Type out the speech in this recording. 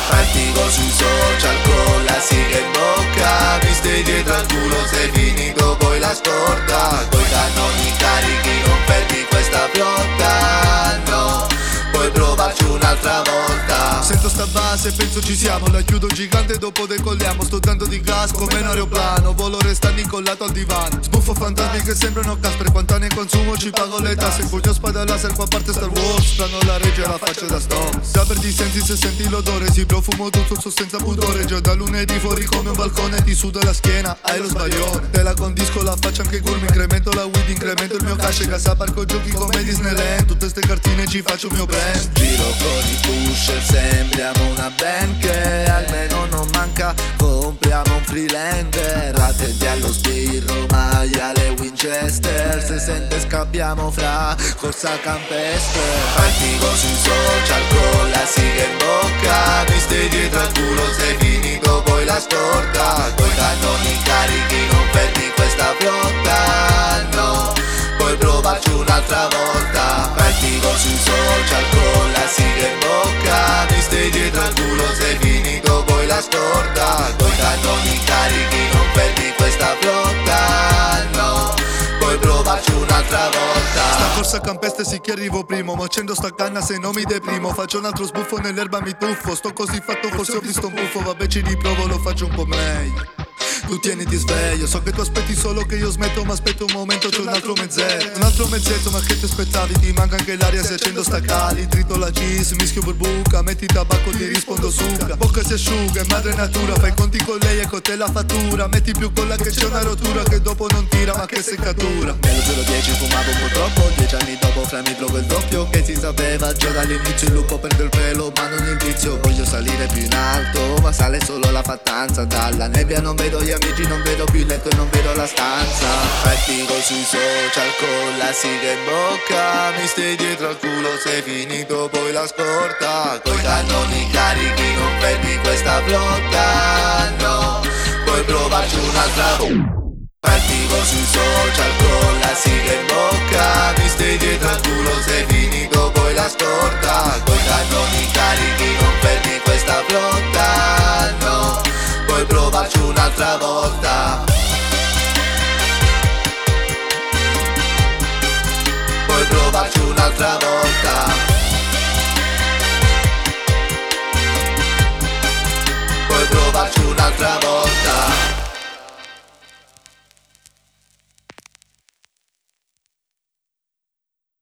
Attivo sui social con la siga in bocca, mi stai dietro al culo, sei finito poi la scorta. Coi cannoni carichi non perdi questa flotta, no, puoi provarci un'altra volta. Sento sta base e penso ci siamo, la chiudo gigante dopo decolliamo. Sto dando di gas come un aeroplano, volo restando incollato al divano. Sbuffo fantasmi che sembrano Casper, quanto ne consumo ci pago le tasse. Pugno spada laser qua parte Star Wars, stanno la regge e la faccia da stone. Da perdi sensi se senti l'odore, si profumo tutto su senza pudore. Già da lunedì fuori come un balcone, ti suda la schiena, hai lo sbaglione. Te la condisco, la faccio anche curva, incremento la weed, incremento il mio cash. Casa parco giochi come Disneyland, tutte ste cartine ci faccio il mio brand. Giro con i pusher, sembriamo una band che almeno non manca. Compriamo un freelander, attenti allo sbirro, maglia le Winchester. Se sente scappiamo fra corsa campestre. Attivo sui social con la siga in bocca, mi stai dietro al culo, sei finito poi la scorta. Coi cannoni carichi non perdi questa flotta, no, puoi provarci un'altra volta. Attivo sui social con la siga in bocca, mi stai dietro al culo, sei finito poi la scorta. Coi cannoni carichi non perdi questa flotta, no, puoi provarci un'altra volta. Sta corsa campestre sì che arrivo primo, ma accendo sta canna se non mi deprimo. Faccio un altro sbuffo nell'erba mi tuffo, sto così fatto forse ho visto un buffo. Vabbè ci riprovo, lo faccio un po' meglio. Tu tieniti sveglio, so che tu aspetti solo che io smetto, ma aspetta un momento, c'è un altro mezzetto. Un altro mezzetto, ma che ti aspettavi? Ti manca anche l'aria se accendo sta cali. Trito la cheese, mischio burbuca, metti tabacco, ti rispondo suga. Bocca si asciuga, è madre natura, fai conti con lei e con te la fattura. Metti più colla che c'è una rottura, che dopo non tira, ma che seccatura. Nello 010 fumavo un po' troppo, 10 anni dopo fra mi trovo il doppio. Che si sapeva già dall'inizio, il lupo perde il pelo, ma non il vizio. Voglio salire più in alto, ma sale solo la fattanza. Dalla nebbia non vedo gli amici, non vedo più il letto e non vedo la stanza. Attivo sui social con la siga in bocca, mi stai dietro al culo, sei finito poi la scorta. Coi cannoni carichi non perdi questa flotta, no, puoi provarci un'altra volta. Attivo sui social con la siga in bocca, mi stai dietro al culo, sei finito poi la scorta. Coi cannoni carichi non perdi questa flotta, no, puoi provarci un'altra volta.